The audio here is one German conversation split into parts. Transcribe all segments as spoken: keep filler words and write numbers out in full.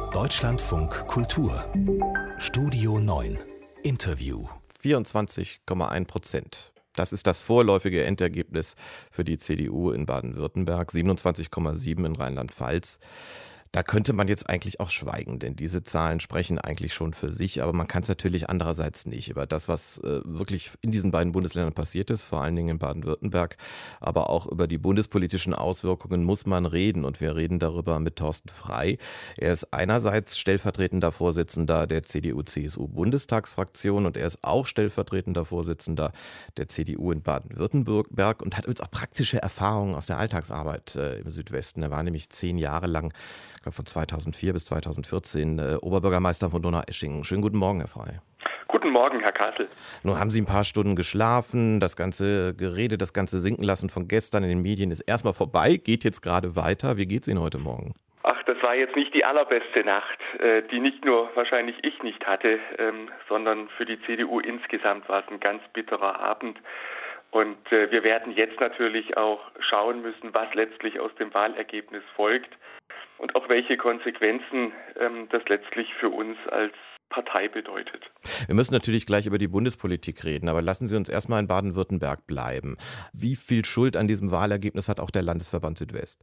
Deutschlandfunk Kultur Studio neun Interview vierundzwanzig Komma eins Prozent. Das ist das vorläufige Endergebnis für die C D U in Baden-Württemberg, siebenundzwanzig Komma sieben in Rheinland-Pfalz. Da könnte man jetzt eigentlich auch schweigen, denn diese Zahlen sprechen eigentlich schon für sich, aber man kann es natürlich andererseits nicht. Über das, was äh, wirklich in diesen beiden Bundesländern passiert ist, vor allen Dingen in Baden-Württemberg, aber auch über die bundespolitischen Auswirkungen muss man reden. Und wir reden darüber mit Thorsten Frey. Er ist einerseits stellvertretender Vorsitzender der C D U-C S U-Bundestagsfraktion und er ist auch stellvertretender Vorsitzender der C D U in Baden-Württemberg und hat jetzt auch praktische Erfahrungen aus der Alltagsarbeit äh, im Südwesten. Er war nämlich zehn Jahre lang, ich glaube von zweitausendvier bis zweitausendvierzehn, äh, Oberbürgermeister von Donaueschingen. Schönen guten Morgen, Herr Frey. Guten Morgen, Herr Kassel. Nun haben Sie ein paar Stunden geschlafen, das ganze Gerede, das ganze Sinken lassen von gestern in den Medien ist erstmal vorbei, geht jetzt gerade weiter. Wie geht es Ihnen heute Morgen? Ach, das war jetzt nicht die allerbeste Nacht, äh, die nicht nur wahrscheinlich ich nicht hatte, ähm, sondern für die C D U insgesamt war es ein ganz bitterer Abend. Und äh, wir werden jetzt natürlich auch schauen müssen, was letztlich aus dem Wahlergebnis folgt und auch welche Konsequenzen ähm, das letztlich für uns als Partei bedeutet. Wir müssen natürlich gleich über die Bundespolitik reden, aber lassen Sie uns erstmal in Baden-Württemberg bleiben. Wie viel Schuld an diesem Wahlergebnis hat auch der Landesverband Südwest?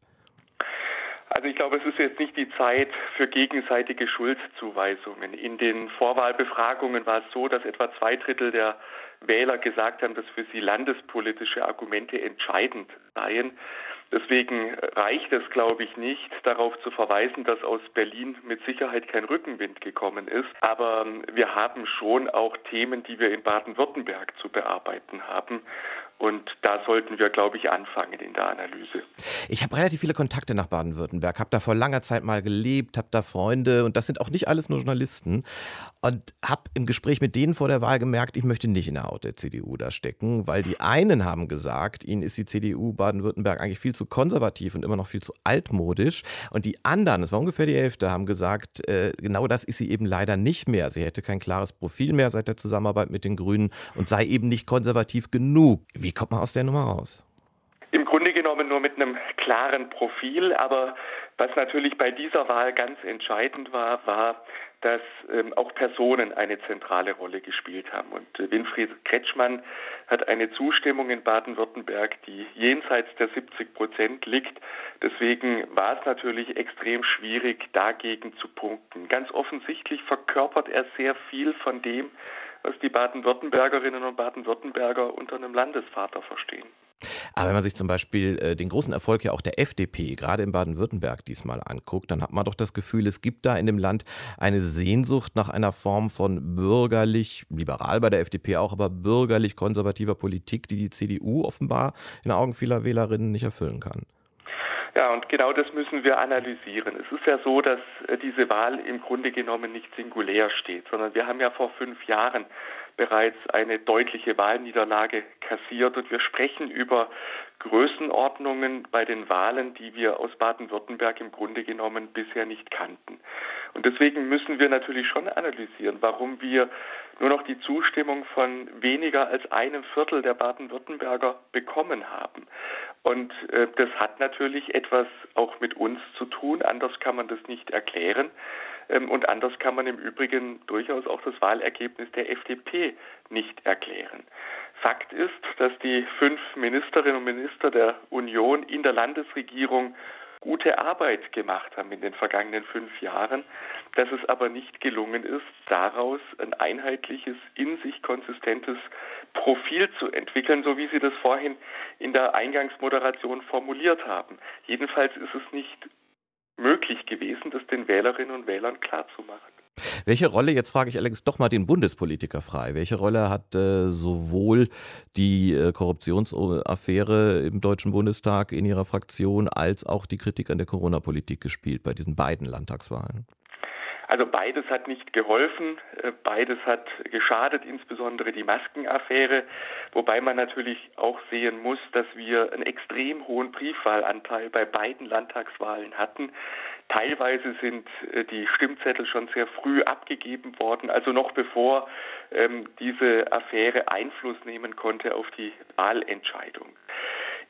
Also ich glaube, es ist jetzt nicht die Zeit für gegenseitige Schuldzuweisungen. In den Vorwahlbefragungen war es so, dass etwa zwei Drittel der Wähler gesagt haben, dass für sie landespolitische Argumente entscheidend seien. Deswegen reicht es, glaube ich, nicht, darauf zu verweisen, dass aus Berlin mit Sicherheit kein Rückenwind gekommen ist. Aber wir haben schon auch Themen, die wir in Baden-Württemberg zu bearbeiten haben. Und da sollten wir, glaube ich, anfangen in der Analyse. Ich habe relativ viele Kontakte nach Baden-Württemberg, habe da vor langer Zeit mal gelebt, habe da Freunde und das sind auch nicht alles nur Journalisten. Und habe im Gespräch mit denen vor der Wahl gemerkt, ich möchte nicht in der Haut der C D U da stecken, weil die einen haben gesagt, ihnen ist die C D U Baden-Württemberg eigentlich viel zu konservativ und immer noch viel zu altmodisch. Und die anderen, das war ungefähr die Hälfte, haben gesagt, äh, genau das ist sie eben leider nicht mehr. Sie hätte kein klares Profil mehr seit der Zusammenarbeit mit den Grünen und sei eben nicht konservativ genug. Wie kommt man aus der Nummer raus? Im Grunde genommen nur mit einem klaren Profil, aber was natürlich bei dieser Wahl ganz entscheidend war, war, dass ähm, auch Personen eine zentrale Rolle gespielt haben. Und äh, Winfried Kretschmann hat eine Zustimmung in Baden-Württemberg, die jenseits der siebzig Prozent liegt. Deswegen war es natürlich extrem schwierig, dagegen zu punkten. Ganz offensichtlich verkörpert er sehr viel von dem, was die Baden-Württembergerinnen und Baden-Württemberger unter einem Landesvater verstehen. Aber wenn man sich zum Beispiel äh, den großen Erfolg ja auch der F D P, gerade in Baden-Württemberg diesmal anguckt, dann hat man doch das Gefühl, es gibt da in dem Land eine Sehnsucht nach einer Form von bürgerlich, liberal bei der F D P auch, aber bürgerlich-konservativer Politik, die die C D U offenbar in den Augen vieler Wählerinnen nicht erfüllen kann. Ja, und genau das müssen wir analysieren. Es ist ja so, dass diese Wahl im Grunde genommen nicht singulär steht, sondern wir haben ja vor fünf Jahren bereits eine deutliche Wahlniederlage kassiert und wir sprechen über Größenordnungen bei den Wahlen, die wir aus Baden-Württemberg im Grunde genommen bisher nicht kannten. Und deswegen müssen wir natürlich schon analysieren, warum wir nur noch die Zustimmung von weniger als einem Viertel der Baden-Württemberger bekommen haben. Und äh, das hat natürlich etwas auch mit uns zu tun, anders kann man das nicht erklären. Ähm, und anders kann man im Übrigen durchaus auch das Wahlergebnis der F D P nicht erklären. Fakt ist, dass die fünf Ministerinnen und Minister der Union in der Landesregierung gute Arbeit gemacht haben in den vergangenen fünf Jahren, dass es aber nicht gelungen ist, daraus ein einheitliches, in sich konsistentes Profil zu entwickeln, so wie Sie das vorhin in der Eingangsmoderation formuliert haben. Jedenfalls ist es nicht möglich gewesen, das den Wählerinnen und Wählern klarzumachen. Welche Rolle, jetzt frage ich allerdings doch mal den Bundespolitiker Frey, welche Rolle hat äh, sowohl die äh, Korruptionsaffäre im Deutschen Bundestag in Ihrer Fraktion als auch die Kritik an der Corona-Politik gespielt bei diesen beiden Landtagswahlen? Also beides hat nicht geholfen, beides hat geschadet, insbesondere die Maskenaffäre, wobei man natürlich auch sehen muss, dass wir einen extrem hohen Briefwahlanteil bei beiden Landtagswahlen hatten. Teilweise sind die Stimmzettel schon sehr früh abgegeben worden, also noch bevor ähm, diese Affäre Einfluss nehmen konnte auf die Wahlentscheidung.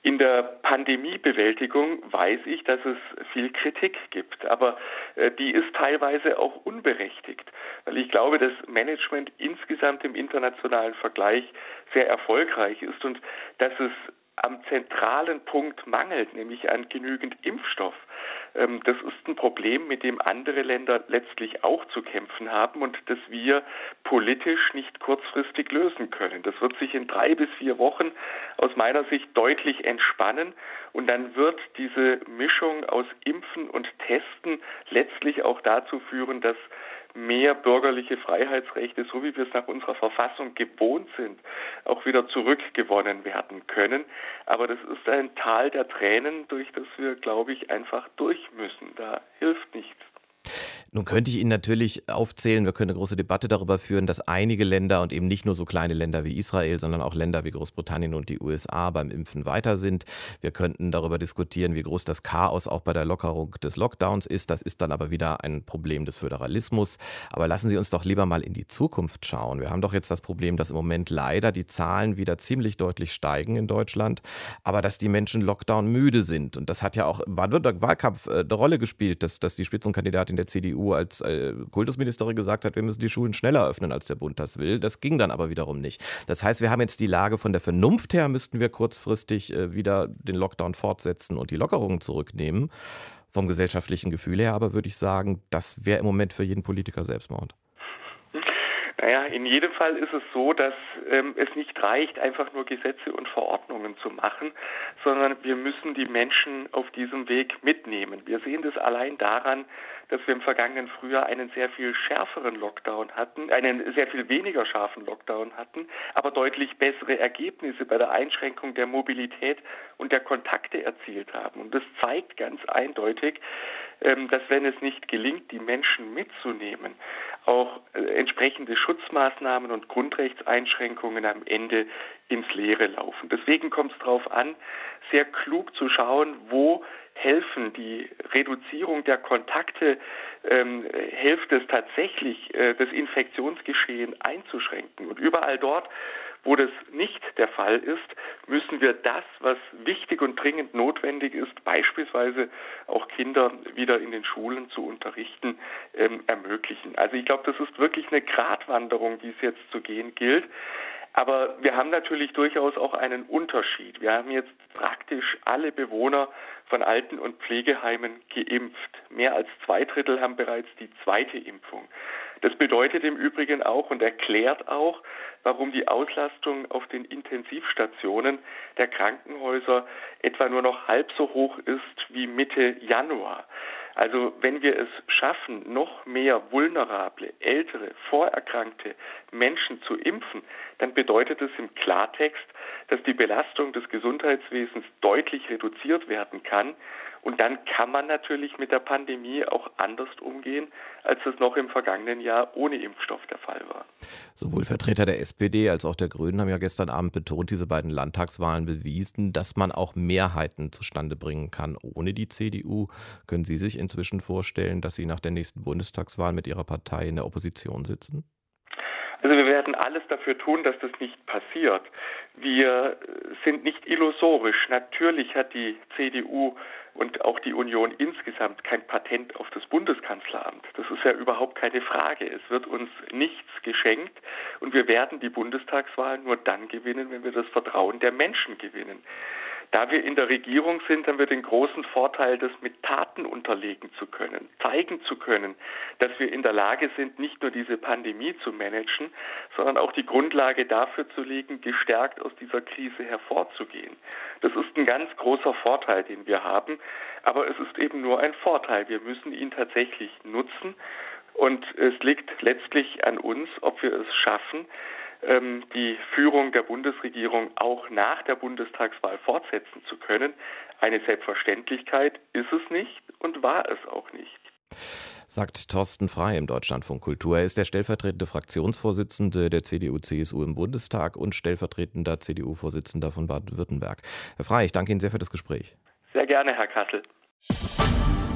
In der Pandemiebewältigung weiß ich, dass es viel Kritik gibt, aber äh, die ist teilweise auch unberechtigt, weil ich glaube, dass Management insgesamt im internationalen Vergleich sehr erfolgreich ist und dass es am zentralen Punkt mangelt, nämlich an genügend Impfstoff. Ähm, das ist ein Problem, mit dem andere Länder letztlich auch zu kämpfen haben und das wir politisch nicht kurzfristig lösen können. Das wird sich in drei bis vier Wochen aus meiner Sicht deutlich entspannen und dann wird diese Mischung aus Impfen und Testen letztlich auch dazu führen, dass mehr bürgerliche Freiheitsrechte, so wie wir es nach unserer Verfassung gewohnt sind, auch wieder zurückgewonnen werden können. Aber das ist ein Tal der Tränen, durch das wir, glaube ich, einfach durch müssen. Da hilft nichts. Nun könnte ich Ihnen natürlich aufzählen, wir können eine große Debatte darüber führen, dass einige Länder und eben nicht nur so kleine Länder wie Israel, sondern auch Länder wie Großbritannien und die U S A beim Impfen weiter sind. Wir könnten darüber diskutieren, wie groß das Chaos auch bei der Lockerung des Lockdowns ist. Das ist dann aber wieder ein Problem des Föderalismus. Aber lassen Sie uns doch lieber mal in die Zukunft schauen. Wir haben doch jetzt das Problem, dass im Moment leider die Zahlen wieder ziemlich deutlich steigen in Deutschland, aber dass die Menschen Lockdown müde sind. Und das hat ja auch im Baden-Württemberg-Wahlkampf eine Rolle gespielt, dass, dass die Spitzenkandidatin der C D U als äh, Kultusministerin gesagt hat, wir müssen die Schulen schneller öffnen, als der Bund das will. Das ging dann aber wiederum nicht. Das heißt, wir haben jetzt die Lage, von der Vernunft her müssten wir kurzfristig äh, wieder den Lockdown fortsetzen und die Lockerungen zurücknehmen. Vom gesellschaftlichen Gefühl her aber würde ich sagen, das wäre im Moment für jeden Politiker Selbstmord. Naja, in jedem Fall ist es so, dass ähm, es nicht reicht, einfach nur Gesetze und Verordnungen zu machen, sondern wir müssen die Menschen auf diesem Weg mitnehmen. Wir sehen das allein daran, dass wir im vergangenen Frühjahr einen sehr viel schärferen Lockdown hatten, einen sehr viel weniger scharfen Lockdown hatten, aber deutlich bessere Ergebnisse bei der Einschränkung der Mobilität und der Kontakte erzielt haben. Und das zeigt ganz eindeutig, ähm, dass wenn es nicht gelingt, die Menschen mitzunehmen, auch äh, entsprechende Schutzmaßnahmen und Grundrechtseinschränkungen am Ende ins Leere laufen. Deswegen kommt es darauf an, sehr klug zu schauen, wo helfen die Reduzierung der Kontakte, ähm, hilft es tatsächlich, äh, das Infektionsgeschehen einzuschränken. Und überall dort, wo das nicht der Fall ist, müssen wir das, was wichtig und dringend notwendig ist, beispielsweise auch Kinder wieder in den Schulen zu unterrichten, ähm, ermöglichen. Also ich glaube, das ist wirklich eine Gratwanderung, die es jetzt zu gehen gilt. Aber wir haben natürlich durchaus auch einen Unterschied. Wir haben jetzt praktisch alle Bewohner von Alten- und Pflegeheimen geimpft. Mehr als zwei Drittel haben bereits die zweite Impfung. Das bedeutet im Übrigen auch und erklärt auch, warum die Auslastung auf den Intensivstationen der Krankenhäuser etwa nur noch halb so hoch ist wie Mitte Januar. Also wenn wir es schaffen, noch mehr vulnerable, ältere, vorerkrankte Menschen zu impfen, dann bedeutet es im Klartext, dass die Belastung des Gesundheitswesens deutlich reduziert werden kann. Und dann kann man natürlich mit der Pandemie auch anders umgehen, als es noch im vergangenen Jahr ohne Impfstoff der Fall war. Sowohl Vertreter der S P D als auch der Grünen haben ja gestern Abend betont, diese beiden Landtagswahlen bewiesen, dass man auch Mehrheiten zustande bringen kann ohne die C D U. Können Sie sich inzwischen vorstellen, dass Sie nach der nächsten Bundestagswahl mit Ihrer Partei in der Opposition sitzen? Also wir werden alles dafür tun, dass das nicht passiert. Wir sind nicht illusorisch. Natürlich hat die C D U und auch die Union insgesamt kein Patent auf das Bundeskanzleramt. Das ist ja überhaupt keine Frage. Es wird uns nichts geschenkt und wir werden die Bundestagswahl nur dann gewinnen, wenn wir das Vertrauen der Menschen gewinnen. Da wir in der Regierung sind, haben wir den großen Vorteil, das mit Taten unterlegen zu können, zeigen zu können, dass wir in der Lage sind, nicht nur diese Pandemie zu managen, sondern auch die Grundlage dafür zu legen, gestärkt aus dieser Krise hervorzugehen. Das ist ein ganz großer Vorteil, den wir haben, aber es ist eben nur ein Vorteil. Wir müssen ihn tatsächlich nutzen und es liegt letztlich an uns, ob wir es schaffen, die Führung der Bundesregierung auch nach der Bundestagswahl fortsetzen zu können. Eine Selbstverständlichkeit ist es nicht und war es auch nicht. Sagt Thorsten Frey im Deutschlandfunk Kultur. Er ist der stellvertretende Fraktionsvorsitzende der C D U C S U im Bundestag und stellvertretender C D U-Vorsitzender von Baden-Württemberg. Herr Frey, ich danke Ihnen sehr für das Gespräch. Sehr gerne, Herr Kassel.